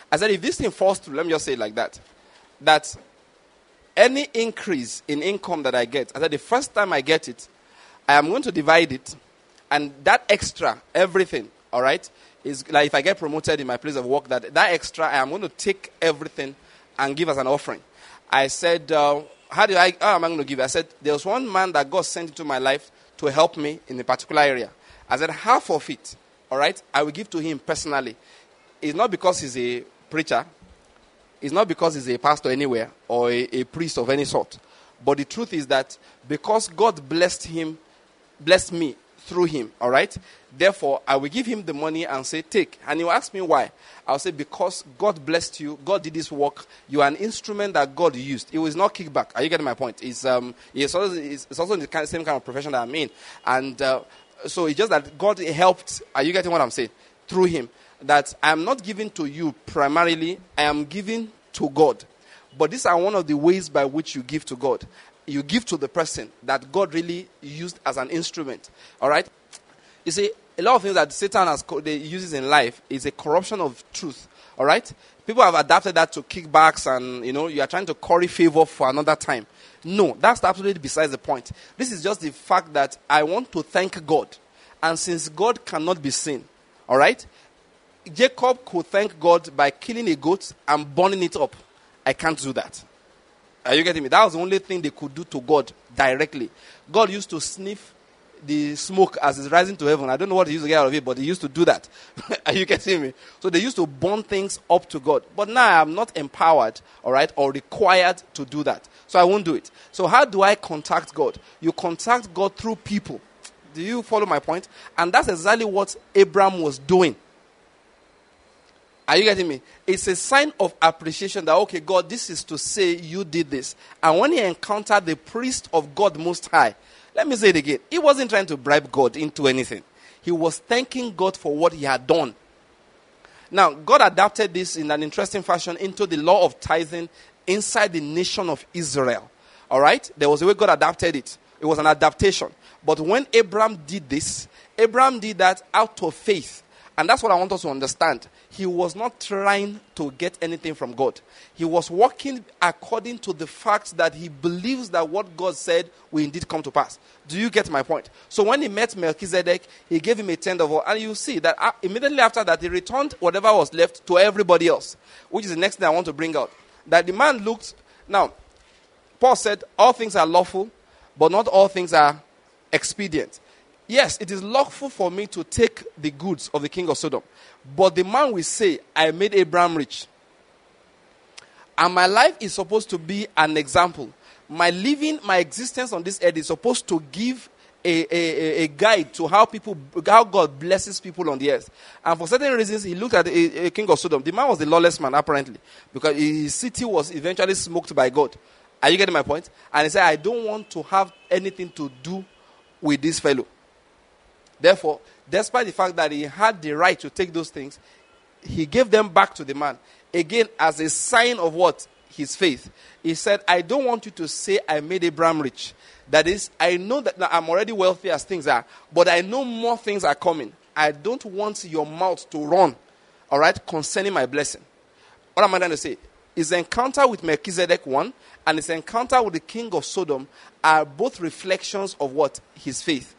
I said, if this thing falls through, let me just say it like that. That any increase in income that I get, I said, the first time I get it, I am going to divide it. And that extra, everything, all right, is like if I get promoted in my place of work, that extra, I am going to take everything and give as an offering. I said, how am I going to give? I said, there was one man that God sent into my life to help me in a particular area. I said, half of it, all right, I will give to him personally. It's not because he's a preacher. It's not because he's a pastor anywhere or a priest of any sort. But the truth is that because God blessed me through him, all right? Therefore, I will give him the money and say, take. And he will ask me why. I'll say, because God blessed you. God did this work. You are an instrument that God used. It was not kickback. Are you getting my point? It's also in the same kind of profession that I'm in. And so it's just that God helped. Are you getting what I'm saying? Through him. That I am not giving to you primarily. I am giving to God. But these are one of the ways by which you give to God. You give to the person that God really used as an instrument. All right? You see, a lot of things that Satan uses in life is a corruption of truth. All right? People have adapted that to kickbacks and, you are trying to curry favor for another time. No, that's absolutely besides the point. This is just the fact that I want to thank God. And since God cannot be seen, all right? Jacob could thank God by killing a goat and burning it up. I can't do that. Are you getting me? That was the only thing they could do to God directly. God used to sniff the smoke as it's rising to heaven. I don't know what he used to get out of it, but he used to do that. Are you getting me? So they used to burn things up to God. But now I'm not empowered, all right, or required to do that. So I won't do it. So how do I contact God? You contact God through people. Do you follow my point? And that's exactly what Abraham was doing. Are you getting me? It's a sign of appreciation that, okay, God, this is to say you did this. And when he encountered the priest of God Most High, let me say it again. He wasn't trying to bribe God into anything. He was thanking God for what he had done. Now, God adapted this in an interesting fashion into the law of tithing inside the nation of Israel. All right? There was a way God adapted it. It was an adaptation. But when Abraham did this, Abraham did that out of faith. And that's what I want us to understand. He was not trying to get anything from God. He was working according to the fact that he believes that what God said will indeed come to pass. Do you get my point? So when he met Melchizedek, he gave him a tenth of all. And you see that immediately after that, he returned whatever was left to everybody else. Which is the next thing I want to bring out. That the man looked... Now, Paul said, all things are lawful, but not all things are expedient. Yes, it is lawful for me to take the goods of the king of Sodom. But the man will say, I made Abraham rich. And my life is supposed to be an example. My existence on this earth is supposed to give a guide to how God blesses people on the earth. And for certain reasons, he looked at a king of Sodom. The man was the lawless man, apparently. Because his city was eventually smoked by God. Are you getting my point? And he said, I don't want to have anything to do with this fellow. Therefore, despite the fact that he had the right to take those things, he gave them back to the man. Again, as a sign of what? His faith. He said, I don't want you to say I made Abraham rich. That is, I know that now I'm already wealthy as things are, but I know more things are coming. I don't want your mouth to run, all right, concerning my blessing. What am I trying to say? His encounter with Melchizedek, one, and his encounter with the king of Sodom are both reflections of what? His faith.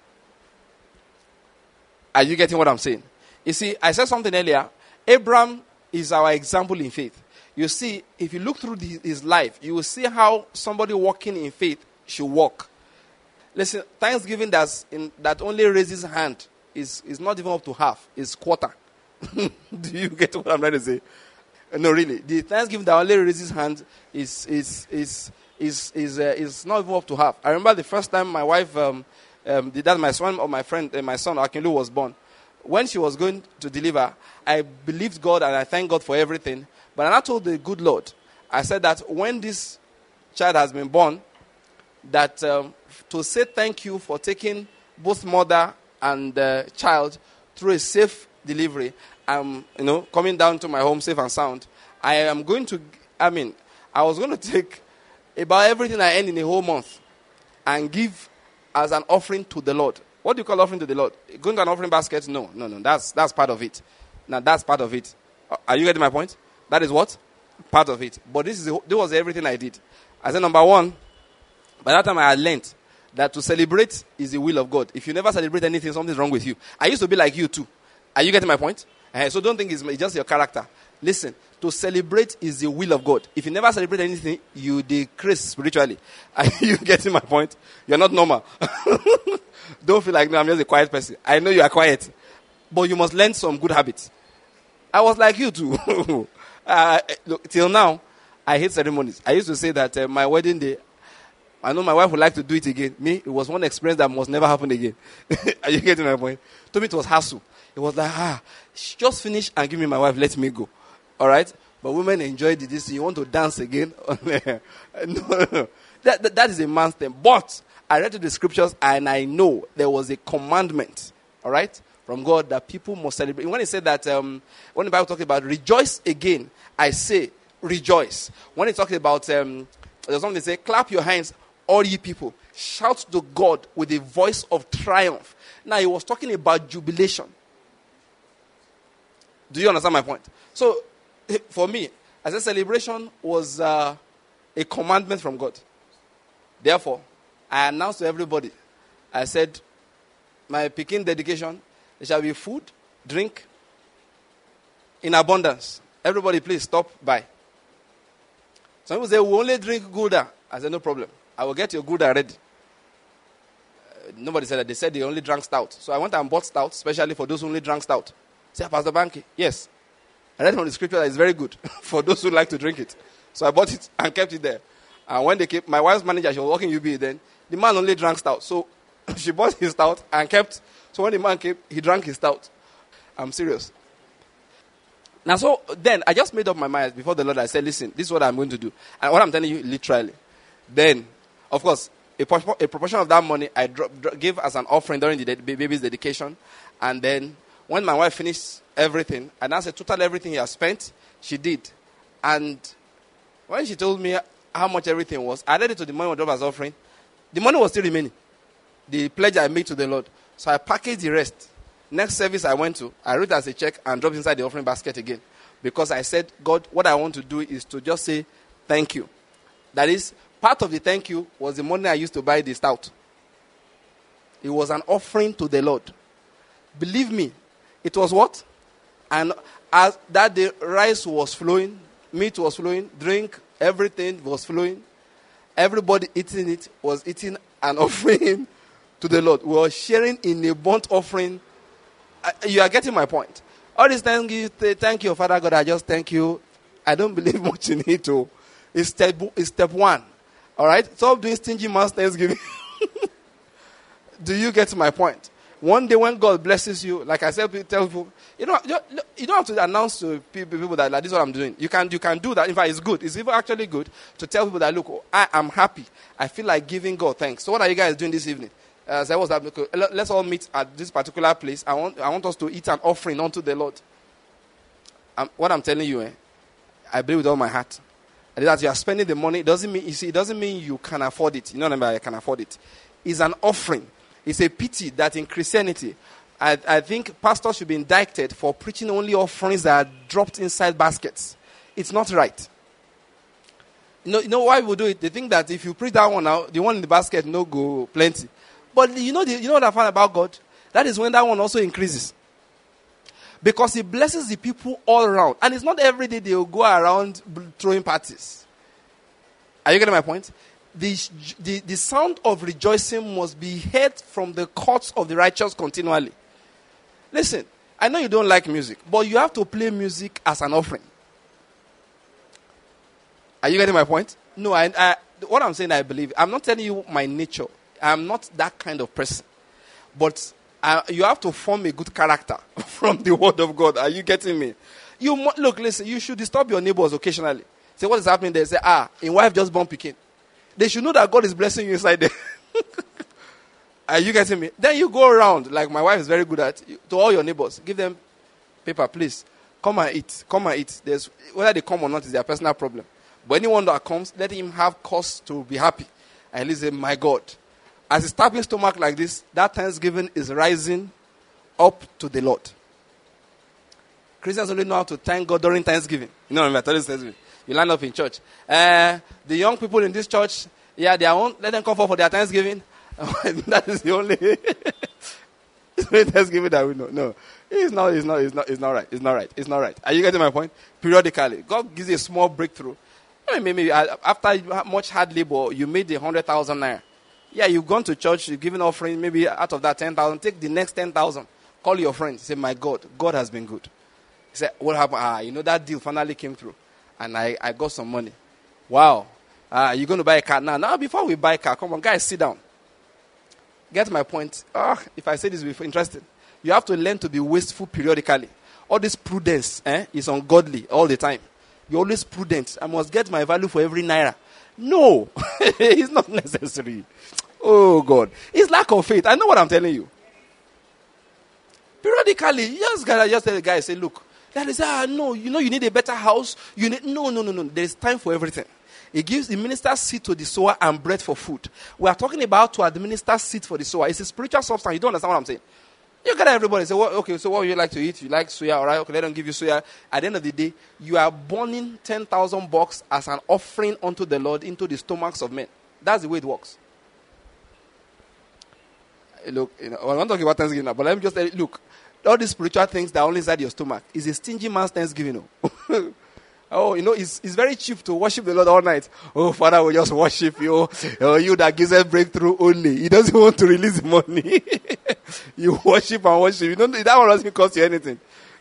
Are you getting what I'm saying? You see, I said something earlier. Abraham is our example in faith. You see, if you look through his life, you will see how somebody walking in faith should walk. Listen, Thanksgiving that only raises hand is not even up to half. It's quarter. Do you get what I'm trying to say? No, really. The Thanksgiving that only raises hand is not even up to half. I remember the first time my wife did that. My son Akinlu was born. When she was going to deliver, I believed God and I thanked God for everything. But I told the good Lord, I said that when this child has been born, that to say thank you for taking both mother and child through a safe delivery, coming down to my home safe and sound. I was going to take about everything I earned in a whole month and give as an offering to the Lord. What do you call offering to the Lord? Going to an offering basket? No. That's part of it. Now, that's part of it. Are you getting my point? That is what? Part of it. But this was everything I did. I said, number one, by that time I had learned that to celebrate is the will of God. If you never celebrate anything, something's wrong with you. I used to be like you too. Are you getting my point? So don't think it's just your character. Listen, to celebrate is the will of God. If you never celebrate anything, you decrease spiritually. Are you getting my point? You're not normal. Don't feel like, no, I'm just a quiet person. I know you are quiet. But you must learn some good habits. I was like you too. Look, till now, I hate ceremonies. I used to say that my wedding day, I know my wife would like to do it again. Me, it was one experience that must never happen again. Are you getting my point? To me, it was hassle. It was like, just finish and give me my wife, let me go. All right? But women enjoyed this. You want to dance again? No. That is a man's thing. But I read the scriptures and I know there was a commandment, all right, from God that people must celebrate. When he said that, when the Bible talks about rejoice again, I say rejoice. When he talks about, there's something they say, clap your hands, all ye people. Shout to God with a voice of triumph. Now, he was talking about jubilation. Do you understand my point? So, for me, I said celebration was a commandment from God. Therefore, I announced to everybody, I said, my Peking dedication, there shall be food, drink, in abundance. Everybody, please stop by. Some people say, we only drink Gouda. I said, no problem. I will get your Gouda ready. Nobody said that. They said they only drank stout. So I went and bought stout, especially for those who only drank stout. Say, Pastor Banky, yes. I read from the scripture that it's very good for those who like to drink it. So I bought it and kept it there. And when they came, my wife's manager, she was working UBA then. The man only drank stout. So she bought his stout and kept. So when the man came, he drank his stout. I'm serious. Now, so then I just made up my mind before the Lord. I said, listen, this is what I'm going to do. And what I'm telling you, literally. Then, of course, a proportion of that money I gave as an offering during the baby's dedication. And then when my wife finished everything, and I said, total everything he has spent, she did. And when she told me how much everything was, I added it to the money I dropped as offering. The money was still remaining. The pledge I made to the Lord. So I packaged the rest. Next service I went to, I wrote it as a check and dropped inside the offering basket again. Because I said, God, what I want to do is to just say thank you. That is, part of the thank you was the money I used to buy the stout. It was an offering to the Lord. Believe me, it was what? And as that the rice was flowing, meat was flowing, drink, everything was flowing. Everybody eating it was eating an offering to the Lord. We were sharing in a burnt offering. You are getting my point. All this thank you, Father God, I just thank you. I don't believe much in it. It's step one. All right? Stop doing stingy man's Thanksgiving. Do you get my point? One day when God blesses you, like I said, tell people, you don't have to announce to people that like, this is what I'm doing. You can do that. In fact, it's good. It's even actually good to tell people that, look, I am happy. I feel like giving God thanks. So what are you guys doing this evening? So I was like, let's all meet at this particular place. I want us to eat an offering unto the Lord. What I'm telling you, I believe with all my heart. That you are spending the money, it doesn't mean you can afford it. You know what I mean? I can afford it. It's an offering. It's a pity that in Christianity, I think pastors should be indicted for preaching only offerings that are dropped inside baskets. It's not right. You know why we do it? They think that if you preach that one now, the one in the basket no go plenty. But you know what I found about God? That is when that one also increases. Because he blesses the people all around. And it's not every day they will go around throwing parties. Are you getting my point? The sound of rejoicing must be heard from the courts of the righteous continually. Listen, I know you don't like music, but you have to play music as an offering. Are you getting my point? No, what I'm saying, I believe. I'm not telling you my nature. I'm not that kind of person. But you have to form a good character from the word of God. Are you getting me? Look, listen, you should disturb your neighbors occasionally. Say, what is happening there? Say, a wife just born Peking. They should know that God is blessing you inside there. Are you getting me? Then you go around, like my wife is very good at, to all your neighbors. Give them paper, please. Come and eat. Come and eat. Whether they come or not is their personal problem. But anyone that comes, let him have cause to be happy. And he say, my God. As he's tapping stomach like this, that thanksgiving is rising up to the Lord. Christians only know how to thank God during Thanksgiving. You know what I mean? Thanksgiving. You line up in church. The young people in this church, yeah, they won't let them come for their Thanksgiving. That is the only Thanksgiving that we know. No, it's not right. It's not right. Are you getting my point? Periodically, God gives you a small breakthrough. I mean, maybe after much hard labor, you made 100,000 naira. Yeah, you've gone to church, you've given offering, maybe out of that 10,000, take the next 10,000. Call your friends. Say, my God has been good. He said, what happened? That deal finally came through. And I got some money. Wow. You're going to buy a car now. Now, before we buy a car, come on, guys, sit down. Get my point. If I say this, will be interesting. You have to learn to be wasteful periodically. All this prudence is ungodly all the time. You're always prudent. I must get my value for every naira. No, it's not necessary. Oh, God. It's lack of faith. I know what I'm telling you. Periodically, you just gotta tell the guy, say, look, that is, no, you need a better house. No. There's time for everything. It ministers seed to the sower and bread for food. We are talking about to administer seed for the sower. It's a spiritual substance. You don't understand what I'm saying? You got everybody say, okay, so what would you like to eat? You like soya, all right? Okay, let them give you soya. At the end of the day, you are burning 10,000 bucks as an offering unto the Lord into the stomachs of men. That's the way it works. Look, I'm not talking about Thanksgiving now, but let me just tell you, look, all these spiritual things that are only inside your stomach is a stingy man's Thanksgiving. It's very cheap to worship the Lord all night. Oh, Father, we just worship you. Oh, you that gives us breakthrough only. He doesn't want to release the money. You worship and worship. That one doesn't cost you anything.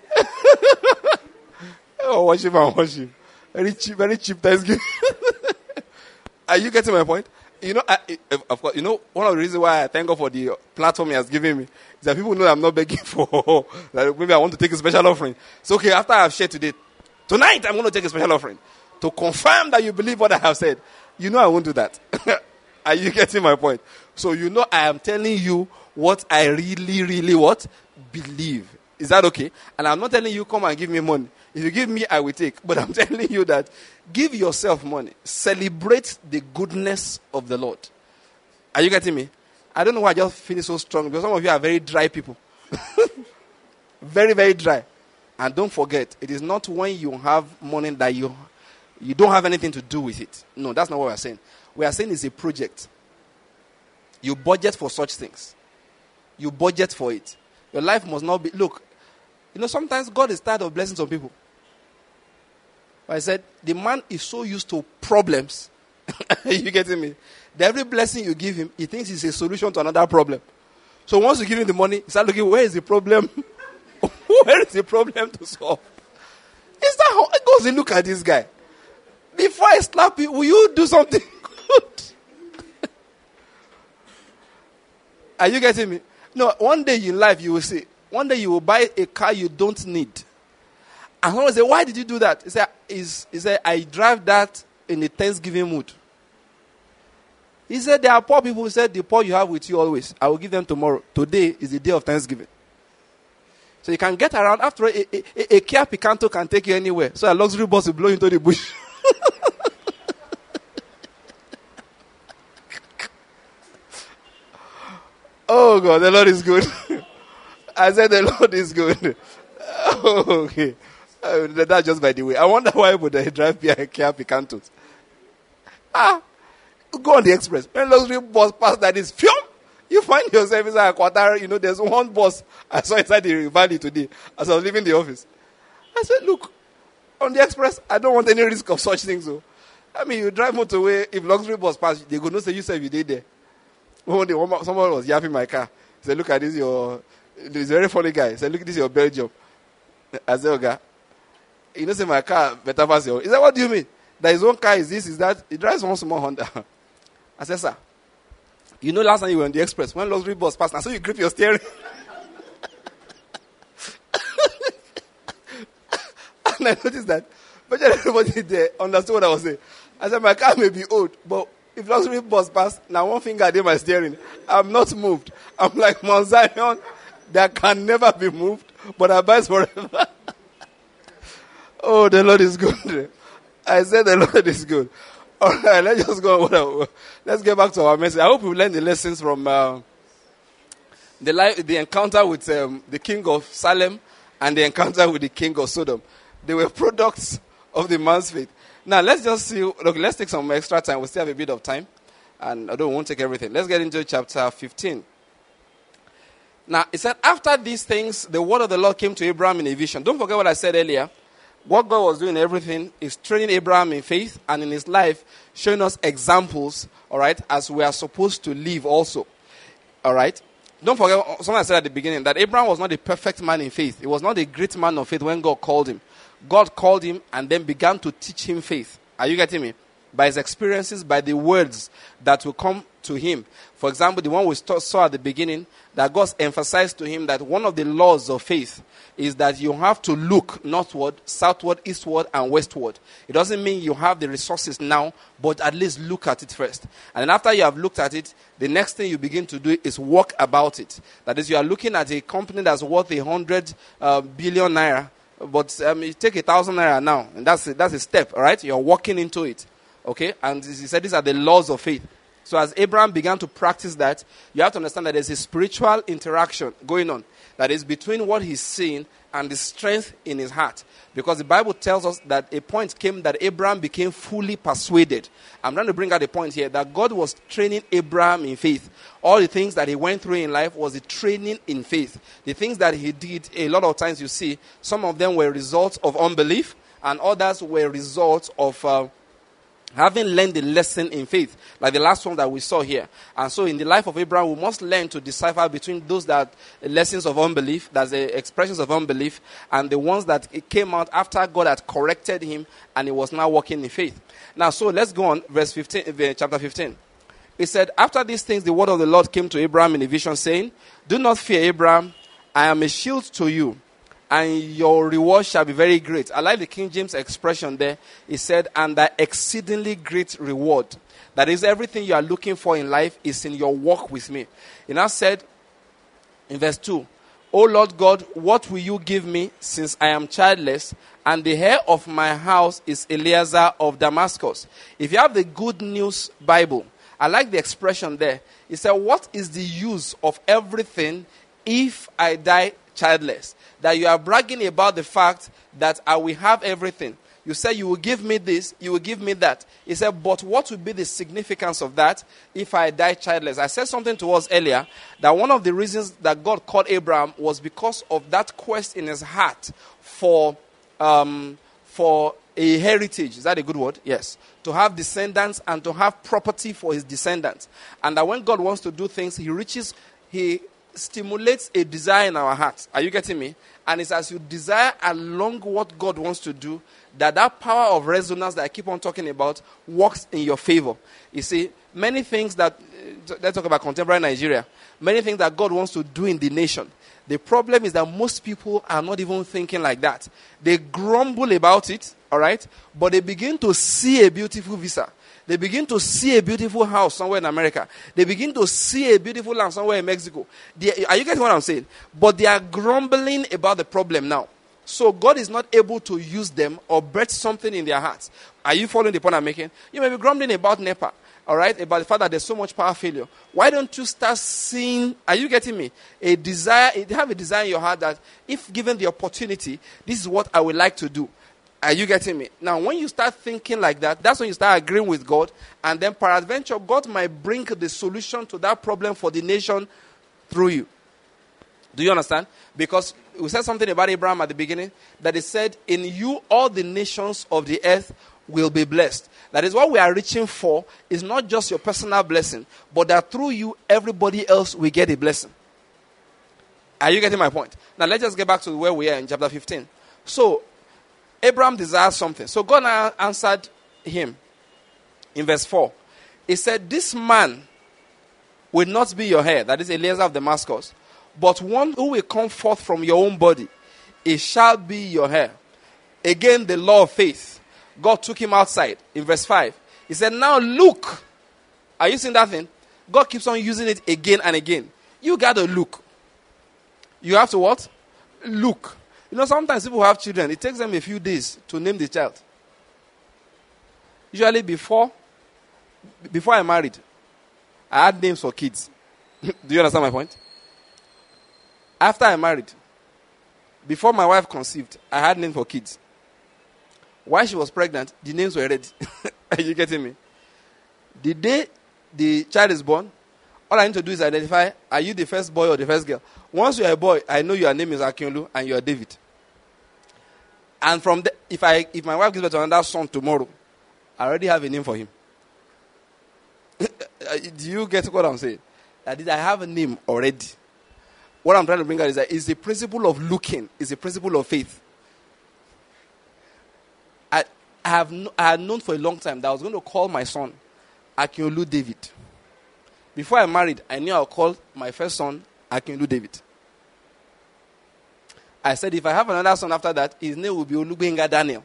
Worship and worship. Very cheap Thanksgiving. Are you getting my point? Of course, one of the reasons why I thank God for the platform He has given me is that people know I'm not begging for, like maybe I want to take a special offering. So, okay, after I've shared today, tonight I'm going to take a special offering to confirm that you believe what I have said. I won't do that. Are you getting my point? So, I am telling you what I really, really believe. Is that okay? And I'm not telling you, come and give me money. If you give me, I will take. But I'm telling you that give yourself money. Celebrate the goodness of the Lord. Are you getting me? I don't know why I just feel so strong. Because some of you are very dry people. Very, very dry. And don't forget, it is not when you have money that you don't have anything to do with it. No, that's not what we're saying. We are saying it's a project. You budget for such things. You budget for it. Your life must not be... Look, sometimes God is tired of blessing some people. I said, the man is so used to problems. You getting me? That every blessing you give him, he thinks it's a solution to another problem. So once you give him the money, he start looking, where is the problem? Where is the problem to solve? Is that how it goes? Look at this guy. Before I slap you, will you do something good? Are you getting me? No, one day in life you will see. One day you will buy a car you don't need. And someone will say, why did you do that? He said, I drive that in a Thanksgiving mood. He said, there are poor people who said, the poor you have with you always. I will give them tomorrow. Today is the day of Thanksgiving. So you can get around. After a Kia Picanto can take you anywhere. So a luxury bus will blow into the bush. Oh God, the Lord is good. I said the Lord is good. Okay. That's just by the way. I wonder why would they drive Kia Picantos. Go on the express. When luxury bus pass that is, you find yourself inside a quarter. There's one bus I saw inside the valley today as I was leaving the office. I said, look, on the express, I don't want any risk of such things. So, you drive motorway, if luxury bus pass, they go, no, say you said you did there. One day, someone was yapping my car. He said, look at this, this very funny guy. He said, look, this is your Belgium. I said, okay. Say my car better pass your. He said, what do you mean? That his own car is this, is that. He drives one small Honda. I said, sir, last time you were on the express, when luxury bus passed, now so you grip your steering. And I noticed that, but everybody there understood what I was saying. I said, my car may be old, but if luxury bus passed, now one finger did my steering. I'm not moved. I'm like Mount Zion, that can never be moved, but abides forever. Oh, the Lord is good. I said the Lord is good. All right, let's just go. Let's get back to our message. I hope we learned the lessons from the encounter with the king of Salem and the encounter with the king of Sodom. They were products of the man's faith. Now, let's just see. Look, let's take some extra time. We still have a bit of time. And although we won't take everything. Let's get into chapter 15. Now, it said, after these things, the word of the Lord came to Abraham in a vision. Don't forget what I said earlier. What God was doing everything is training Abraham in faith and in his life, showing us examples, all right, as we are supposed to live also. All right? Don't forget something I said at the beginning, that Abraham was not a perfect man in faith. He was not a great man of faith when God called him. God called him and then began to teach him faith. Are you getting me? By his experiences, by the words that will come to him. For example, the one we saw at the beginning, that God emphasized to him that one of the laws of faith is that you have to look northward, southward, eastward, and westward. It doesn't mean you have the resources now, but at least look at it first. And then after you have looked at it, the next thing you begin to do is walk about it. That is, you are looking at a company that's worth 100 billion naira, but you take 1,000 naira now, and that's a step, all right? You're walking into it, okay? And he said these are the laws of faith. So as Abraham began to practice that, you have to understand that there's a spiritual interaction going on that is between what he's seeing and the strength in his heart. Because the Bible tells us that a point came that Abraham became fully persuaded. I'm trying to bring out a point here that God was training Abraham in faith. All the things that he went through in life was the training in faith. The things that he did, a lot of times you see, some of them were results of unbelief and others were results of having learned the lesson in faith, like the last one that we saw here. And so in the life of Abraham, we must learn to decipher between those that lessons of unbelief, that's the expressions of unbelief, and the ones that it came out after God had corrected him and he was now walking in faith. Now, so let's go on, verse 15, chapter 15. It said, after these things, the word of the Lord came to Abraham in a vision, saying, do not fear, Abraham, I am a shield to you, and your reward shall be very great. I like the King James expression there. It said, and that exceedingly great reward. That is, everything you are looking for in life is in your walk with me. He now said, in verse 2, O Lord God, what will you give me since I am childless, and the heir of my house is Eliezer of Damascus? If you have the Good News Bible, I like the expression there. It said, what is the use of everything if I die childless? That you are bragging about the fact that I will have everything. You say you will give me this, you will give me that. He said, but what will be the significance of that if I die childless? I said something to us earlier, that one of the reasons that God called Abraham was because of that quest in his heart for a heritage. Is that a good word? Yes. To have descendants and to have property for his descendants. And that when God wants to do things, he stimulates a desire in our hearts. Are you getting me? And it's as you desire along what God wants to do, that power of resonance that I keep on talking about works in your favor. You see, many things that, let's talk about contemporary Nigeria, many things that God wants to do in the nation. The problem is that most people are not even thinking like that. They grumble about it, all right? But they begin to see a beautiful visa. They begin to see a beautiful house somewhere in America. They begin to see a beautiful land somewhere in Mexico. Are you getting what I'm saying? But they are grumbling about the problem now. So God is not able to use them or birth something in their hearts. Are you following the point I'm making? You may be grumbling about NEPA, all right, about the fact that there's so much power failure. Why don't you start seeing, are you getting me? A desire, have a desire in your heart that if given the opportunity, this is what I would like to do. Are you getting me? Now, when you start thinking like that, that's when you start agreeing with God. And then, peradventure, God might bring the solution to that problem for the nation through you. Do you understand? Because we said something about Abraham at the beginning, that he said, in you all the nations of the earth will be blessed. That is what we are reaching for, is not just your personal blessing, but that through you, everybody else will get a blessing. Are you getting my point? Now, let's just get back to where we are in chapter 15. So, Abraham desires something. So God answered him in verse 4. He said, this man will not be your heir, that is Eliezer of Damascus, but one who will come forth from your own body, it shall be your heir. Again, the law of faith. God took him outside in verse 5. He said, now look. Are you seeing that thing? God keeps on using it again and again. You got to look. You have to what? Look. You know, sometimes people have children. It takes them a few days to name the child. Usually before I married, I had names for kids. Do you understand my point? After I married, Before my wife conceived, I had names for kids. While she was pregnant, the names were ready. Are you getting me? The day the child is born, all I need to do is identify, are you the first boy or the first girl? Once you're a boy, I know your name is Akinolu and you're David. And from the, if my wife gives birth to another son tomorrow, I already have a name for him. Do you get what I'm saying? That is, I have a name already. What I'm trying to bring out is that it's the principle of looking. It's the principle of faith. I had known for a long time that I was going to call my son Akinolu David. Before I married, I knew I would call my first son Akinolu David. I said if I have another son after that, his name will be Olugbenga Daniel.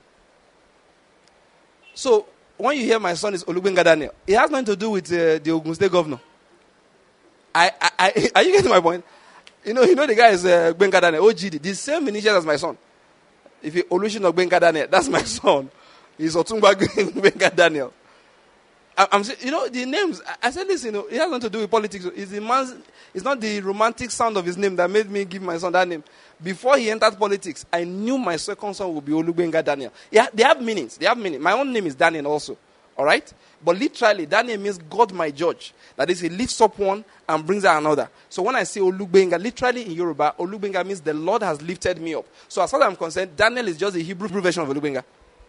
So, when you hear my son is Olugbenga Daniel, it has nothing to do with the Ogun State governor. Are you getting my point? You know the guy is Gbenga Daniel, OGD, the same initials as my son. If you Olusegun Gbenga Daniel, that's my son. He's Otumba Gbenga Daniel. I'm saying, the names. I said this, it has nothing to do with politics. It's not the romantic sound of his name that made me give my son that name. Before he entered politics, I knew my second son would be Olugbenga Daniel. Yeah, they have meanings. My own name is Daniel also. All right? But literally, Daniel means God my judge. That is, he lifts up one and brings out another. So when I say Olugbenga, literally in Yoruba, Olugbenga means the Lord has lifted me up. So as far as I'm concerned, Daniel is just a Hebrew version of Olugbenga.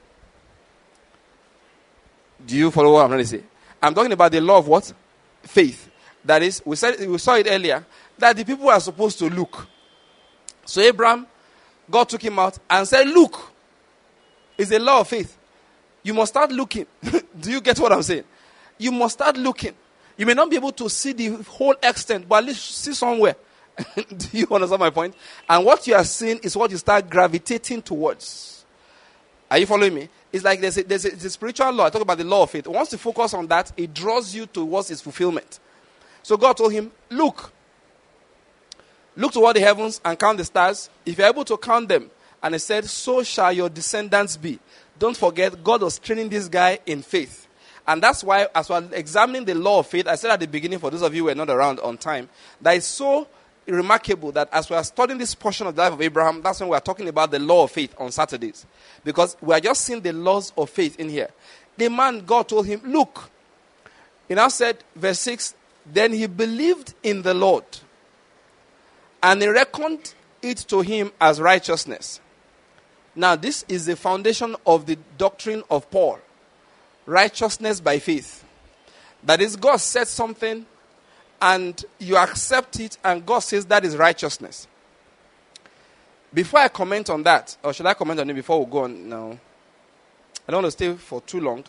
Do you follow what I'm trying to say? I'm talking about the law of what? Faith. That is, we saw it earlier, that the people are supposed to look. So Abraham, God took him out and said, look, it's a law of faith. You must start looking. Do you get what I'm saying? You must start looking. You may not be able to see the whole extent, but at least see somewhere. Do you understand my point? And what you are seeing is what you start gravitating towards. Are you following me? It's like there's a spiritual law. I talk about the law of faith. Once you focus on that, it draws you towards its fulfillment. So God told him, look toward the heavens and count the stars. If you're able to count them, and he said, so shall your descendants be. Don't forget, God was training this guy in faith. And that's why, as we're examining the law of faith, I said at the beginning, for those of you who were not around on time, that is so remarkable that as we are studying this portion of the life of Abraham, that's when we are talking about the law of faith on Saturdays. Because we are just seeing the laws of faith in here. The man, God told him, look. He now said, verse 6, then he believed in the Lord, and he reckoned it to him as righteousness. Now, this is the foundation of the doctrine of Paul. Righteousness by faith. That is, God said something, and you accept it, and God says that is righteousness. Before I comment on that, or should I comment on it before we go on now? I don't want to stay for too long.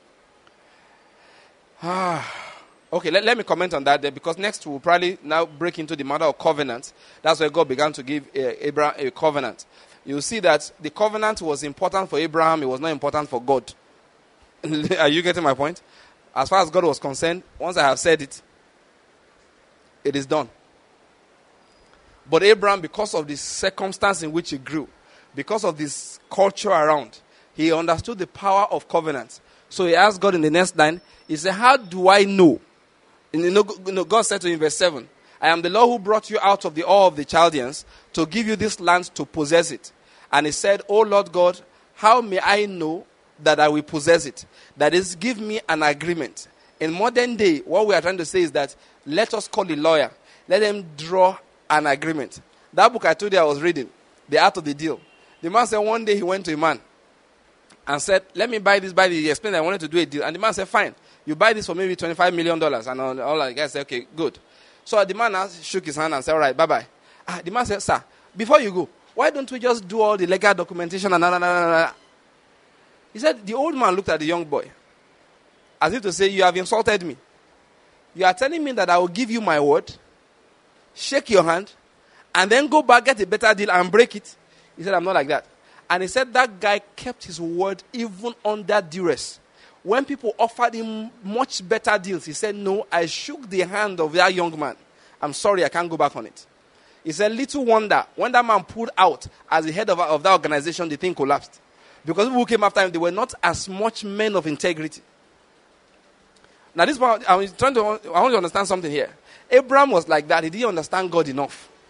Okay, let me comment on that there, because next we'll probably now break into the matter of covenant. That's where God began to give Abraham a covenant. You'll see that the covenant was important for Abraham, it was not important for God. Are you getting my point? As far as God was concerned, once I have said it, it is done. But Abraham, because of the circumstance in which he grew, because of this culture around, he understood the power of covenants. So he asked God in the next line, he said, how do I know? God said to him in verse 7, I am the Lord who brought you out of the awe of the Chaldeans to give you this land to possess it. And he said, O Lord God, how may I know that I will possess it? That is, give me an agreement. In modern day, what we are trying to say is that let us call a lawyer. Let them draw an agreement. That book I told you I was reading, The Art of the Deal. The man said one day he went to a man and said, let me buy this. He explained that I wanted to do a deal. And the man said, fine. You buy this for maybe $25 million. And all the guys said, okay, good. So the man shook his hand and said, all right, bye-bye. The man said, sir, before you go, why don't we just do all the legal documentation and He said, the old man looked at the young boy as if to say, you have insulted me. You are telling me that I will give you my word, shake your hand, and then go back, get a better deal and break it. He said, I'm not like that. And he said that guy kept his word even under duress. When people offered him much better deals, he said, no, I shook the hand of that young man. I'm sorry, I can't go back on it. He said, little wonder, when that man pulled out as the head of that organization, the thing collapsed. Because people who came after him, they were not as much men of integrity. Now, this one, I want you to understand something here. Abraham was like that. He didn't understand God enough.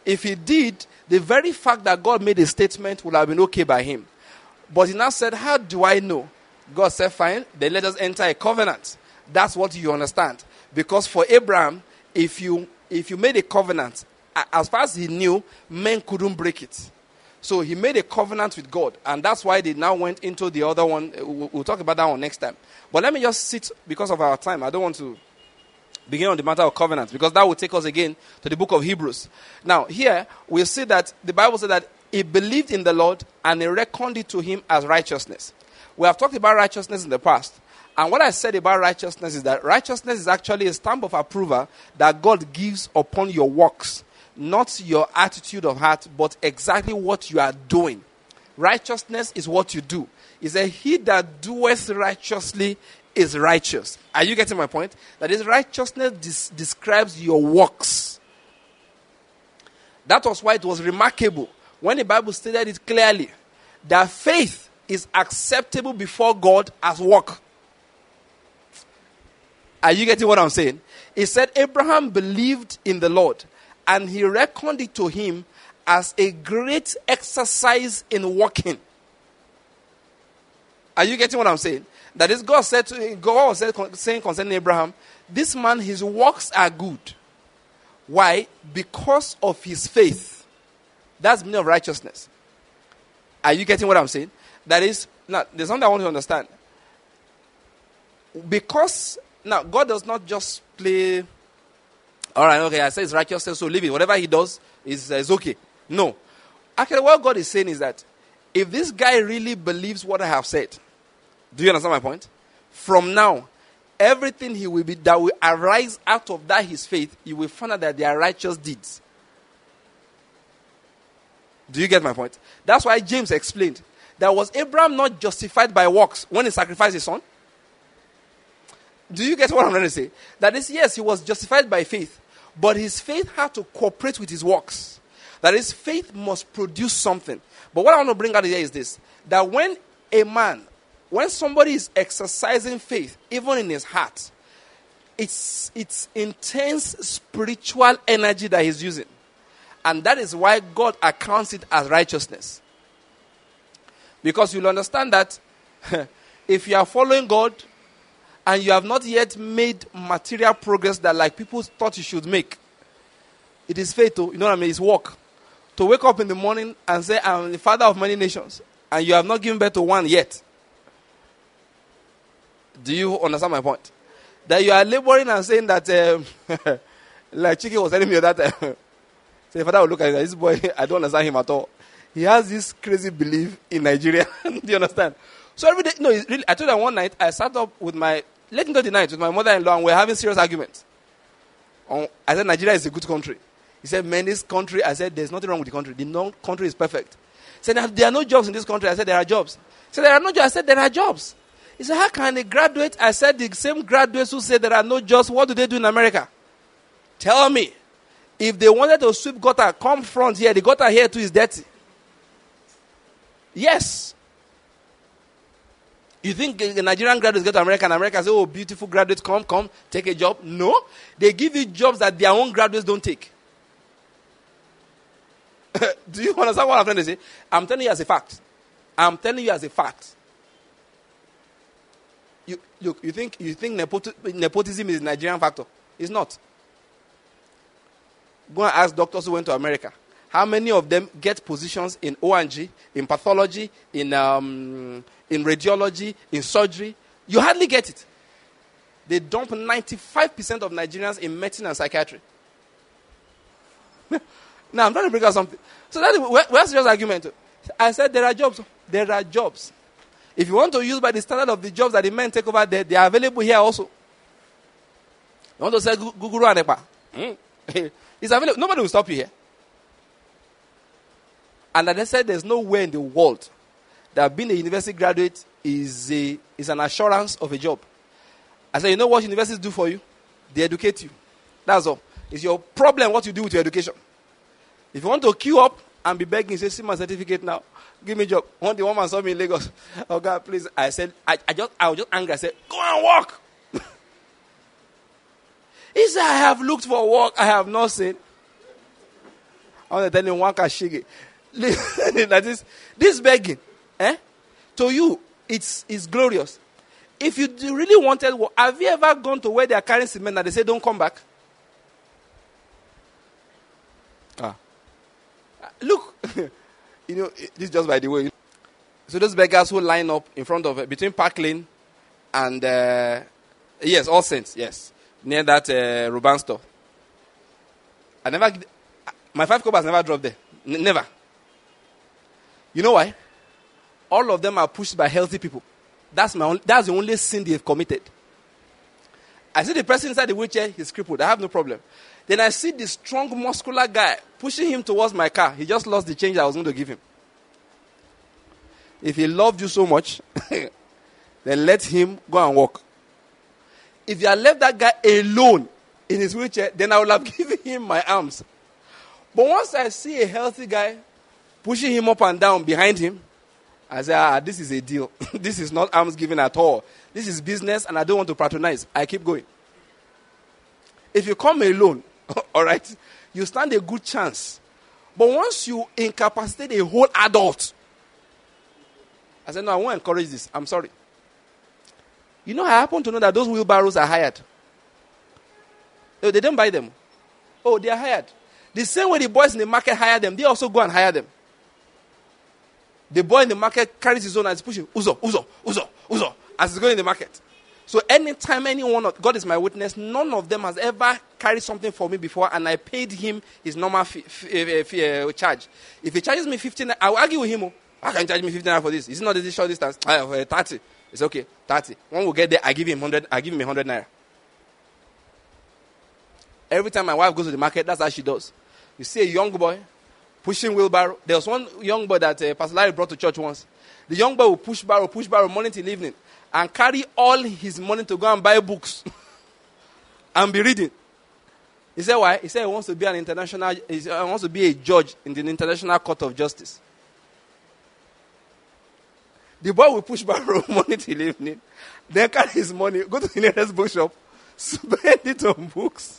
If he did, the very fact that God made a statement would have been okay by him. But he now said, how do I know? God said, fine, then let us enter a covenant. That's what you understand. Because for Abraham, if you made a covenant, as far as he knew, men couldn't break it. So he made a covenant with God. And that's why they now went into the other one. We'll talk about that one next time. But let me just sit, because of our time. I don't want to begin on the matter of covenants, because that will take us again to the book of Hebrews. Now, here, we see that the Bible said that he believed in the Lord and he reckoned it to him as righteousness. We have talked about righteousness in the past. And what I said about righteousness is that righteousness is actually a stamp of approval that God gives upon your works. Not your attitude of heart, but exactly what you are doing. Righteousness is what you do. He said, he that doeth righteously is righteous. Are you getting my point? That is, righteousness describes your works. That was why it was remarkable when the Bible stated it clearly that faith is acceptable before God as work. Are you getting what I'm saying? It said Abraham believed in the Lord and he reckoned it to him as a great exercise in working. Are you getting what I'm saying? That is, God was saying concerning Abraham, this man, his works are good. Why? Because of his faith. That's the meaning of righteousness. Are you getting what I'm saying? That is, now, there's something I want to understand. Because, now, God does not just play, all right, okay, I say it's righteousness, so leave it. Whatever he does is okay. No. Actually, what God is saying is that if this guy really believes what I have said, do you understand my point? From now, everything he will be that will arise out of that his faith, you will find out that they are righteous deeds. Do you get my point? That's why James explained that was Abraham not justified by works when he sacrificed his son? Do you get what I'm trying to say? That is, yes, he was justified by faith, but his faith had to cooperate with his works. That is, faith must produce something. But what I want to bring out here is this, that when somebody is exercising faith, even in his heart, it's intense spiritual energy that he's using. And that is why God accounts it as righteousness. Because you'll understand that if you are following God and you have not yet made material progress that like people thought you should make, it is faith, you know what I mean? It's work. To wake up in the morning and say, I'm the father of many nations, and you have not given birth to one yet. Do you understand my point? That you are laboring and saying that, like Chiki was telling me that time. So the father will look at this boy, I don't understand him at all. He has this crazy belief in Nigeria. Do you understand? So every day, no, really, I told him one night, I sat up with late into the night with my mother-in-law, and we were having serious arguments. I said, Nigeria is a good country. He said, man, this country, I said, there's nothing wrong with the country. The country is perfect. He said, there are no jobs in this country. I said, there are jobs. He said, there are no jobs. I said, there are jobs. He said, how can a graduate? I said, the same graduates who say there are no jobs, what do they do in America? Tell me. If they wanted to sweep gutter, come front here. The gutter here too is dirty. Yes. You think the Nigerian graduates go to America and America say, oh, beautiful graduates, come, take a job? No. They give you jobs that their own graduates don't take. Do you understand what I'm trying to say? I'm telling you as a fact. I'm telling you as a fact. You think nepotism is a Nigerian factor? It's not. Go and ask doctors who went to America. How many of them get positions in O&G, in pathology, in radiology, in surgery? You hardly get it. They dump 95% of Nigerians in medicine and psychiatry. Now, I'm trying to bring out something. So where's your argument? I said there are jobs. There are jobs. If you want to use by the standard of the jobs that the men take over there, they are available here also. You want to say Google and Epa? It's available. Nobody will stop you here. And as I said, there's nowhere in the world that being a university graduate is an assurance of a job. I said, you know what universities do for you? They educate you. That's all. It's your problem what you do with your education. If you want to queue up and be begging, say, see my certificate now. Give me a job. One woman saw me in Lagos. Oh God, please. I said, I was just angry. I said, go and work. He said, I have looked for work. I have not seen. I want to tell him one kashige. That is this begging. To you, it's glorious. If you really wanted, have you ever gone to where they are carrying cement and they say, don't come back? Look, this is just by the way. So those beggars who line up in front of, between Park Lane and, yes, All Saints, yes, near that Ruban store. My 5 cobas never dropped there. Never. You know why? All of them are pushed by healthy people. That's the only sin they've committed. I see the person inside the wheelchair, he's crippled. I have no problem. Then I see this strong, muscular guy pushing him towards my car. He just lost the change I was going to give him. If he loved you so much, then let him go and walk. If you had left that guy alone in his wheelchair, then I would have given him my arms. But once I see a healthy guy pushing him up and down behind him, I say, this is a deal. This is not arms giving at all. This is business and I don't want to patronize. I keep going. If you come alone, all right, you stand a good chance. But once you incapacitate a whole adult, I said, no, I won't encourage this. I'm sorry. You know, I happen to know that those wheelbarrows are hired. No, they don't buy them. Oh, they are hired. The same way the boys in the market hire them, they also go and hire them. The boy in the market carries his own and is pushing, Uzo, Uzo, Uzo, Uzo, as he's going in the market. So anytime anyone, God is my witness, none of them has ever carried something for me before and I paid him his normal charge. If he charges me 15, I will argue with him. How can you charge me 15 for this? Is it not this short distance? 30. It's okay, 30. When we get there, I give him 100 naira. Every time my wife goes to the market, that's how she does. You see a young boy pushing wheelbarrow. There was one young boy that Pastor Larry brought to church once. The young boy will push barrow morning till evening and carry all his money to go and buy books and be reading. He said why? He said he wants to be he wants to be a judge in the International Court of Justice. The boy will push barrow morning till evening, then carry his money, go to the nearest bookshop, spend it on books.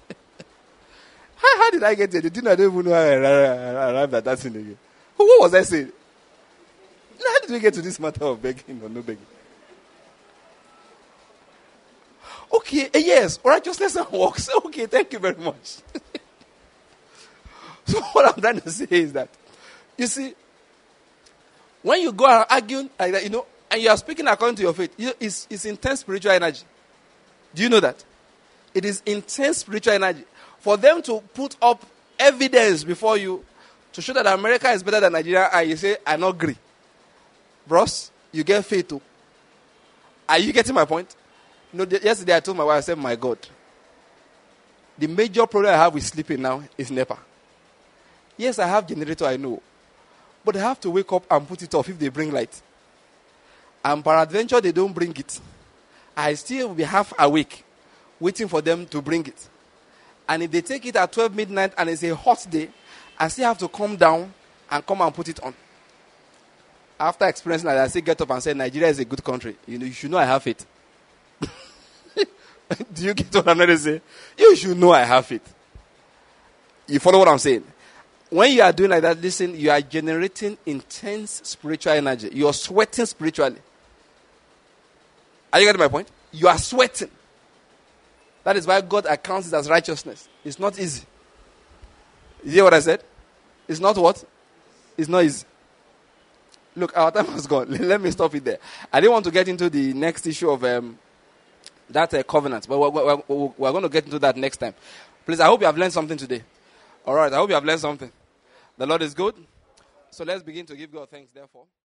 How did I get there? The dinner, I don't even know how I arrived at that thing again. What was I saying? How did we get to this matter of begging or no begging? Okay, yes, righteousness and works. Okay, thank you very much. So what I'm trying to say is that, you see, when you go and argue like that, and you are speaking according to your faith, it's intense spiritual energy. Do you know that? It is intense spiritual energy. For them to put up evidence before you to show that America is better than Nigeria, and you say, I not agree. Bros, you get faith too. Are you getting my point? Yesterday I told my wife, I said, my God, the major problem I have with sleeping now is NEPA. Yes, I have generator, I know. But I have to wake up and put it off if they bring light. And peradventure, they don't bring it. I still will be half awake, waiting for them to bring it. And if they take it at 12 midnight and it's a hot day, I still have to come down and come and put it on. After experiencing that, I still get up and say, Nigeria is a good country. You should know I have it. Do you get what I'm trying to say? You should know I have it. You follow what I'm saying? When you are doing like that, listen, you are generating intense spiritual energy. You are sweating spiritually. Are you getting my point? You are sweating. That is why God accounts it as righteousness. It's not easy. You hear what I said? It's not what? It's not easy. Look, our time has gone. Let me stop it there. I didn't want to get into the next issue of that covenant, but we're going to get into that next time. Please, I hope you have learned something today. All right, I hope you have learned something. The Lord is good. So let's begin to give God thanks, therefore.